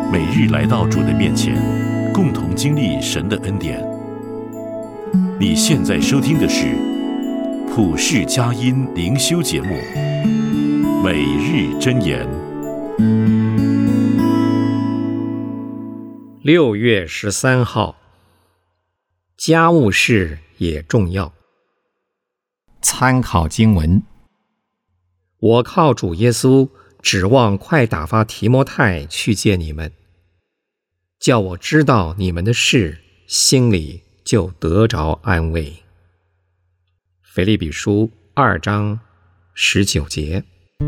每日来到主的面前，共同经历神的恩典。你现在收听的是普世佳音灵修节目《每日箴言》。 6月13号，家务事也重要。 参考经文： 我靠主耶稣，指望快打发提摩太去见你们，叫我知道你们的事，心里就得着安慰。腓立比书2章19节。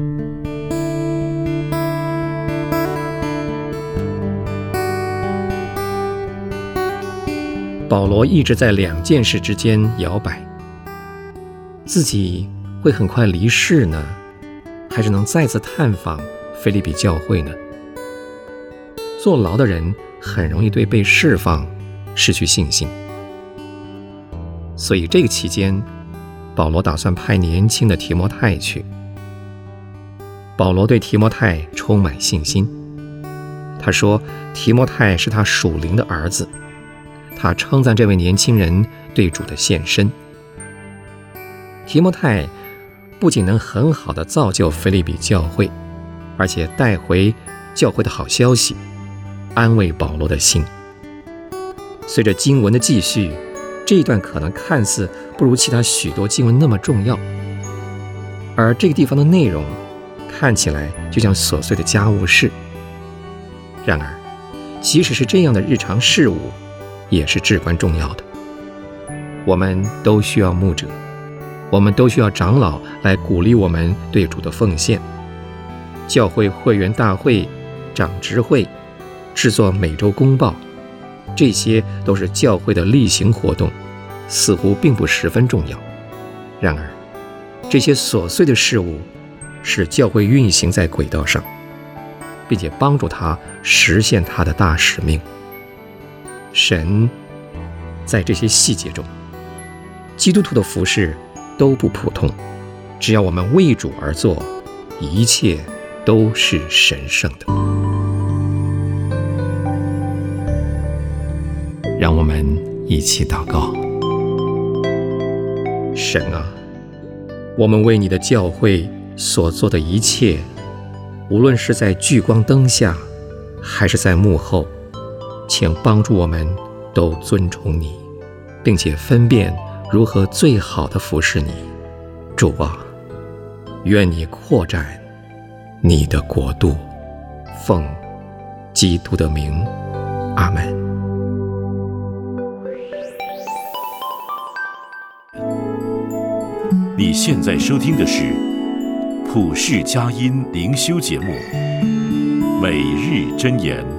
保罗一直在两件事之间摇摆，自己会很快离世呢，还是能再次探访腓立比教会呢？坐牢的人很容易对被释放失去信心，所以这个期间，保罗打算派年轻的提摩太去。保罗对提摩太充满信心，他说提摩太是他属灵的儿子，他称赞这位年轻人对主的献身。提摩太不仅能很好地造就腓立比教会，而且带回教会的好消息，安慰保罗的心。随着经文的继续，这一段可能看似不如其他许多经文那么重要，而这个地方的内容看起来就像琐碎的家务事。然而，即使是这样的日常事务，也是至关重要的。我们都需要牧者，我们都需要长老来鼓励我们对主的奉献。教会会员大会、长执会、制作每周公报，这些都是教会的例行活动，似乎并不十分重要。然而，这些琐碎的事物使教会运行在轨道上，并且帮助它实现它的大使命。神在这些细节中，基督徒的服事都不普通，只要我们为主而做，一切都是神圣的。 让我们一起祷告。 神啊，我们为你的教会所做的一切，无论是在聚光灯下，还是在幕后，请帮助我们都尊崇你，并且分辨如何最好的服侍你。主啊，愿你扩展你的国度，奉基督的名，阿们。 你现在收听的是普世佳音灵修节目《每日箴言》。